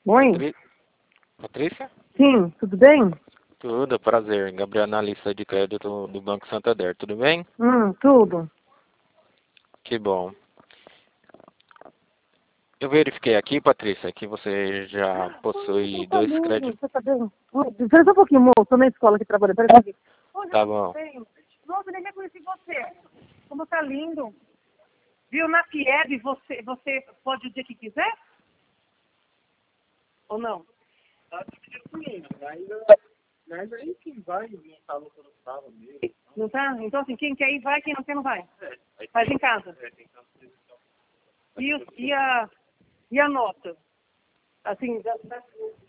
Oi? Patrícia? Sim, tudo bem? Tudo, prazer. Gabriel, analista de crédito do Banco Santander. Tudo bem? Tudo. Que bom. Eu verifiquei aqui, Patrícia, que você já possui Tá dois lindo, créditos. você tá bem? Espera só um pouquinho, moço, tô na escola aqui trabalhando. Pera aqui. Olha, Tá tudo bom. bem? Nossa, eu nem reconheci você. Como tá lindo. Viu, na FIEB você pode o dia que quiser? Ou não? Tá dividido com ele, mas aí quem vai não tá no sábado mesmo. Não tá? Então, assim, quem quer ir vai, quem não quer não vai. Aí Faz em casa. tem que E a nota? Assim,